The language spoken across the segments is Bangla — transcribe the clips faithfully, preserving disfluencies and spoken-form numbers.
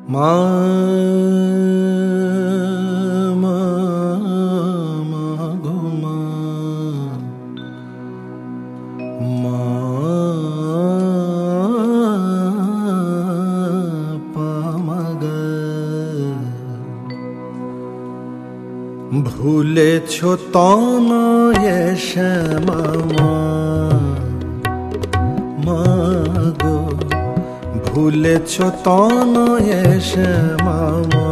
মা মা মা গো মা মা পা মা গা। ভুলেছ তনয়ে শ্যামা মা মা গো, ভুলেছ তনয়ে শ্যামা মা।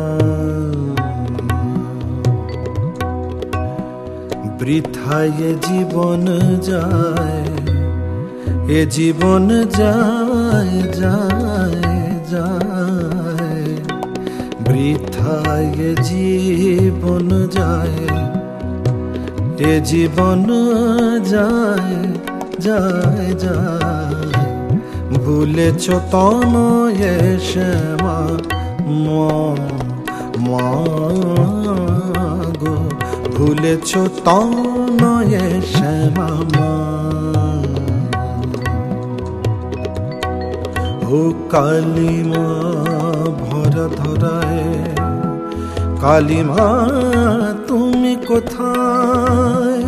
বৃথায় এ জীবন যায়, এ জীবন যায় যায় যায়, বৃথায় এ জীবন যায়, এ জীবন যায় যায় যায়। ভুলেছ তনয়ে শ্যামা মা মা গো, ভুলেছ তনয়ে শ্যামা মা। ও কালী মা ভরা ধরায়, কালী মা তুমি কোথায়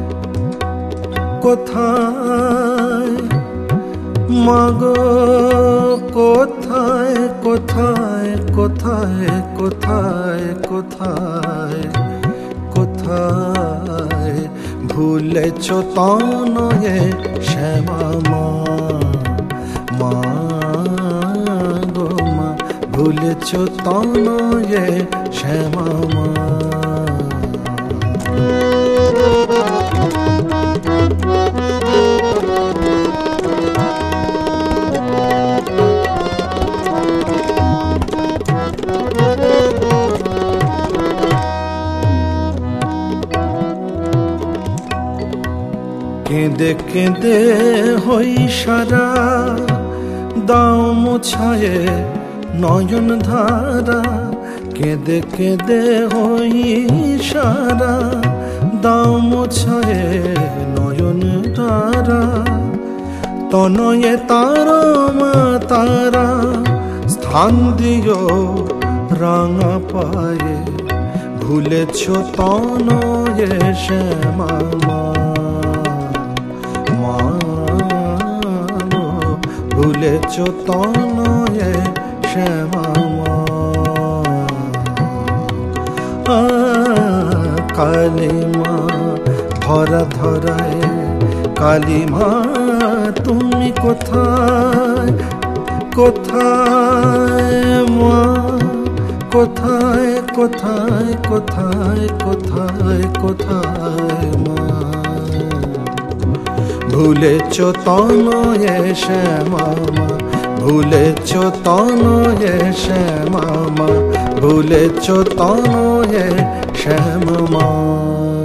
কোথায় মাগো, কোথায় কোথায় কোথায় কোথায় কোথায় কোথায়। ভুলেছ তনয়ে শ্যামা মা মা গো মা, ভুলেছ তনয়ে শ্যামা মা। কেঁদে কেঁদে হই সারা, দাও মোছায়ে নয়ন ধারা। কেঁদে কেঁদে হই সারা, দাও মোছায়ে নয়ন ধারা। তনয়ে তারা মা তারা, স্থান দিও রাঙা পায়ে। ভুলেছ তনয়ে শ্যামা মা মা, ভুলেছ তনয়ে শ্যামা মা। কালী মা ভরা ধরায়, কালী মা তুমি কোথায় কোথায় মা, কোথায় কোথায় কোথায় কোথায় কোথায় মা। ভুলেছ তনয়ে শ্যামা মা, ভুলেছ তনয়ে শ্যামা মা, ভুলেছ তনয়ে শ্যামা মা।